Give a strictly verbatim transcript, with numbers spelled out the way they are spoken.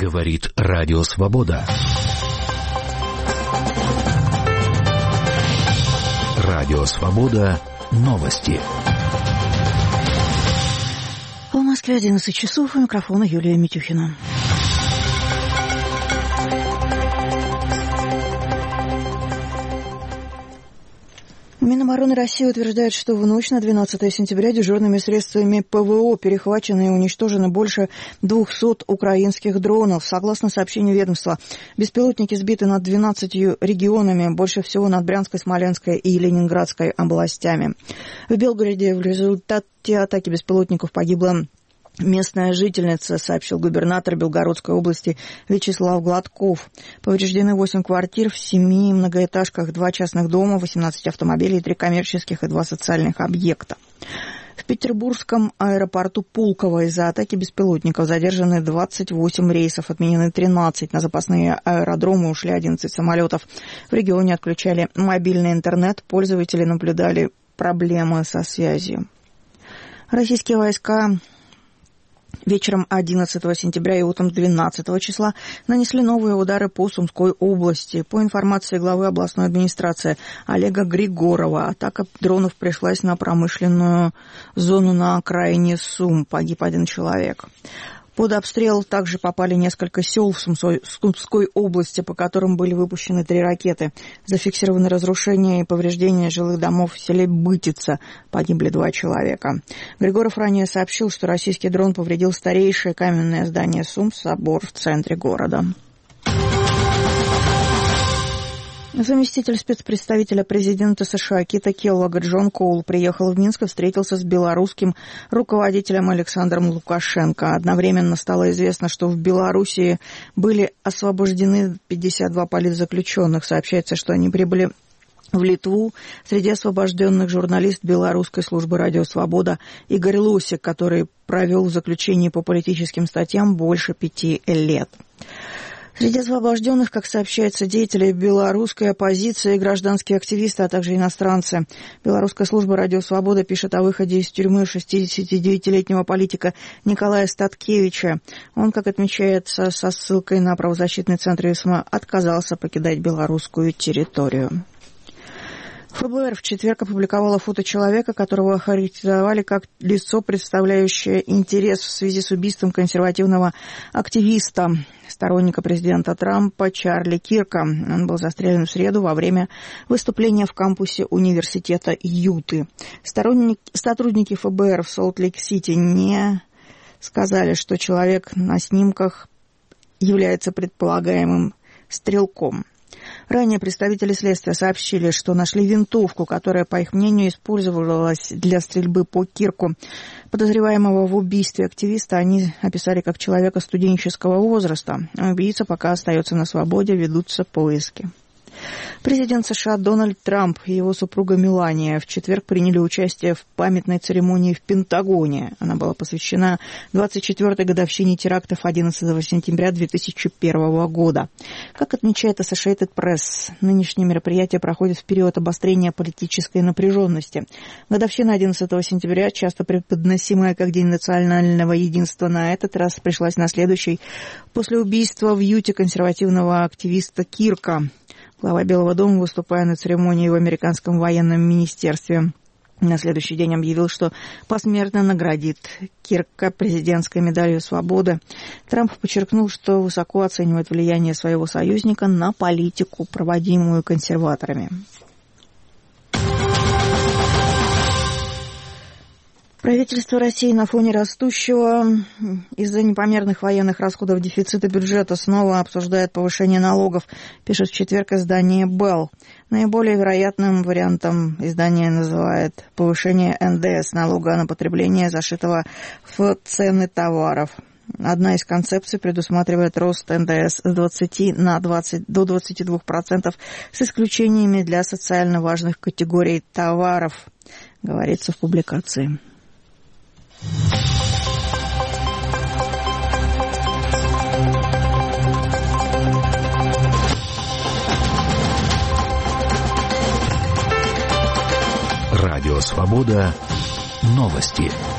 Говорит Радио Свобода. Радио Свобода. Новости. В Москве одиннадцать часов, у микрофона Юлия Митюхина. Минобороны России утверждает, что в ночь на двенадцатое сентября дежурными средствами ПВО перехвачено и уничтожено больше двухсот украинских дронов. Согласно сообщению ведомства, беспилотники сбиты над двенадцатью регионами, больше всего над Брянской, Смоленской и Ленинградской областями. В Белгороде в результате атаки беспилотников погибла местная жительница, сообщил губернатор Белгородской области Вячеслав Гладков. Повреждены восемь квартир в семи многоэтажках, два частных дома, восемнадцать автомобилей, три коммерческих и два социальных объекта. В петербургском аэропорту Пулково из-за атаки беспилотников задержаны двадцать восемь рейсов, отменены тринадцать. На запасные аэродромы ушли одиннадцать самолетов. В регионе отключали мобильный интернет, пользователи наблюдали проблемы со связью. Российские войска вечером одиннадцатого сентября и утром двенадцатого числа нанесли новые удары по Сумской области. По информации главы областной администрации Олега Григорова, атака дронов пришлась на промышленную зону на окраине Сум. Погиб один человек. Под обстрел также попали несколько сел в Сумской области, по которым были выпущены три ракеты. Зафиксированы разрушения и повреждения жилых домов в селе Бытица. Погибли два человека. Григоров ранее сообщил, что российский дрон повредил старейшее каменное здание Сум, собор в центре города. Заместитель спецпредставителя президента США Кита Келлога Джон Коул приехал в Минск и встретился с белорусским руководителем Александром Лукашенко. Одновременно стало известно, что в Белоруссии были освобождены пятьдесят два политзаключенных. Сообщается, что они прибыли в Литву. Среди освобожденных журналист белорусской службы «Радио Свобода» Игорь Лосик, который провел в заключении по политическим статьям больше пяти лет. Среди освобожденных, как сообщается, деятели белорусской оппозиции, гражданские активисты, а также иностранцы. Белорусская служба «Радио Свобода» пишет о выходе из тюрьмы шестидесятидевятилетнего политика Николая Статкевича. Он, как отмечается со ссылкой на правозащитный центр ИСМА, отказался покидать белорусскую территорию. ФБР в четверг опубликовало фото человека, которого охарактеризовали как лицо, представляющее интерес в связи с убийством консервативного активиста, сторонника президента Трампа Чарли Кирка. Он был застрелен в среду во время выступления в кампусе университета Юты. Сторонники, сотрудники ФБР в Солт-Лейк-Сити не сказали, что человек на снимках является предполагаемым стрелком. Ранее представители следствия сообщили, что нашли винтовку, которая, по их мнению, использовалась для стрельбы по Кирку. Подозреваемого в убийстве активиста они описали как человека студенческого возраста. Убийца пока остается на свободе, ведутся поиски. Президент США Дональд Трамп и его супруга Мелания в четверг приняли участие в памятной церемонии в Пентагоне. Она была посвящена двадцать четвёртой годовщине терактов одиннадцатого сентября две тысячи первого года. Как отмечает Associated Press, нынешнее мероприятие проходит в период обострения политической напряженности. Годовщина одиннадцатого сентября, часто преподносимая как День национального единства, на этот раз пришлась на следующий после убийства в Юте консервативного активиста Кирка. Глава Белого дома, выступая на церемонии в американском военном министерстве, на следующий день объявил, что посмертно наградит Кирка президентской медалью свободы. Трамп подчеркнул, что высоко оценивает влияние своего союзника на политику, проводимую консерваторами. Правительство России на фоне растущего из-за непомерных военных расходов дефицита бюджета снова обсуждает повышение налогов, пишет в четверг издание «Белл». Наиболее вероятным вариантом издание называет повышение эн дэ эс, налога на потребление, зашитого в цены товаров. Одна из концепций предусматривает рост эн дэ эс с двадцати на двадцать до двадцати двух процентов с исключениями для социально важных категорий товаров, говорится в публикации. Радио Свобода. Новости.